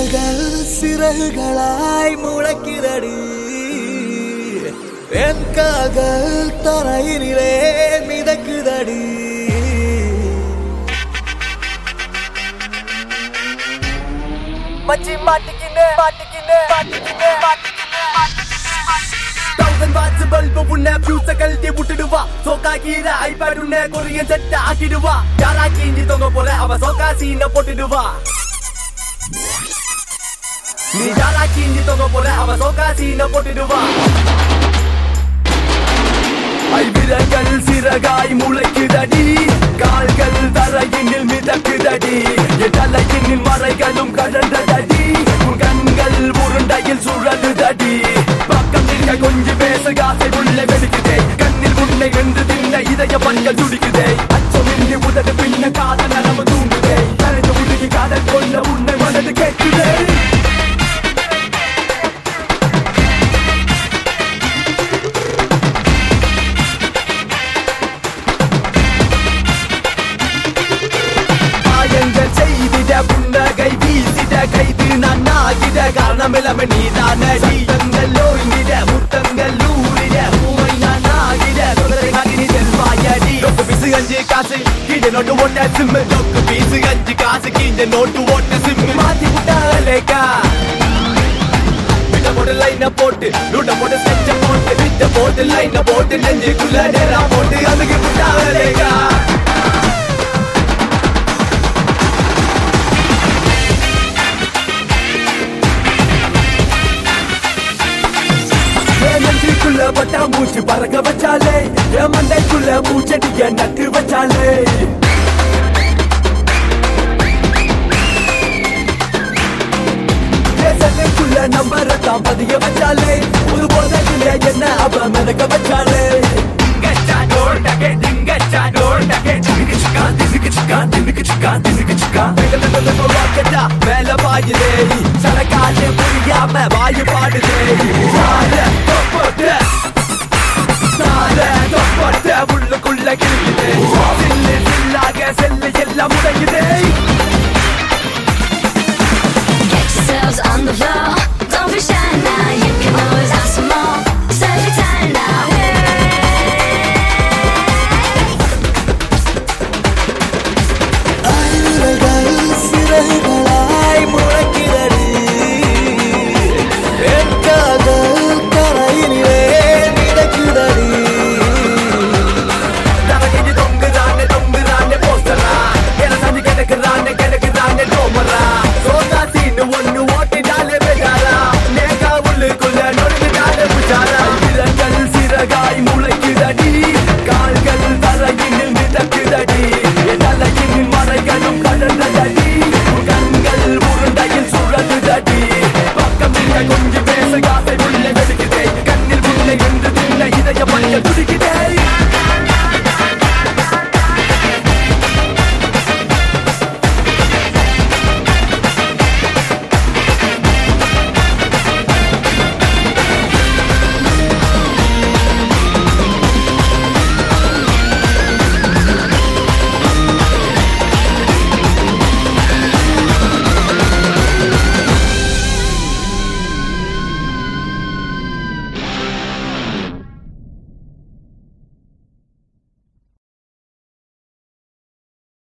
கால்கள் சிறகுகளாய் முளைக்கிறடி என் கால்கள் தரையினிலே மிதக்குதடி மச்சி மாட்டிக்கினே மாட்டிக்கினே மாட்டிக்கினே வாட்ஸ் பல்பு உன்னை ஃபியூஸ கழட்டி விட்டுடுவா சோக்கா கீரை ஐபேட் உன்னை கொரியன் செட் ஆக்கிடுவா யாரா கீஞ்சி தொங்க போல அவ சோக்கா சீனை போட்டுடுவா நீ யாரா கீஞ்சி தொங்க போல அவ சோக்கா சீனை போட்டுடுவா ஐவிரங்கள் சிறகாய் முளைக்குதடி கால்கள் தரையினில் மிதக்குதடி தலையினில் மறைகளும் கழன்றதடி உன் கண்கள் உருண்டையில் சுழலுதடி பக்கம் நிற்க கொஞ்சம் பேச காசை உள்ள வெடிக்குதே கண்ணில் உன்னை வென்று தின்ன இதய பண்கள் துடிக்குதே அச்சமின்றி உதடு பின்ன காதல் நரம்பு தூண்டுதே கரைந்து உருகி காதல் கொள்ள உன்னை மனது கேட்குதே புன்னகை வீசிட கைது நான் ஆகிட காரணமில்லாம நீதானடி தங்கல்லோ இங்கிட முத்தங்கள் ஊரிட பூமை நான் ஆகிட நீ செல்வாயடி லொக்கு பீசு 5 காசு கீழே நோட்டு ஓட்ட சிம்மு லொக்கு பீசு 5 காசு கீழே நோட்டு ஓட்ட சிம்மு மாத்தி விட்டாலேக்கா விட்ட போட்டு லைன போட்டு லூட்ட போட்டு ஸ்கெட்ச போட்டு விட்ட போட்டு லைன போட்டு நெஞ்சுக்குள்ள நேரா போட்டு அதுக்கு விட்டாலேக்கா பட்டா மூச்சு பறக்க வச்சாலே என் மண்டைக்குள்ள மூச்சடிய நட்டு வச்சாலே தேசத்துக்குள்ள நம்பரத்தான் பதிய வச்சாலே ஒரு போதைக்குள்ள என்ன அவ மிதக்க வச்சாலே மேல பாயுதே சரக்காலே புரியாம வாயு பாடுதே உள்ளுக்குள்ள கிழியுதே சில்லு சில்லாக செல்லு எல்லாம் உடையுதே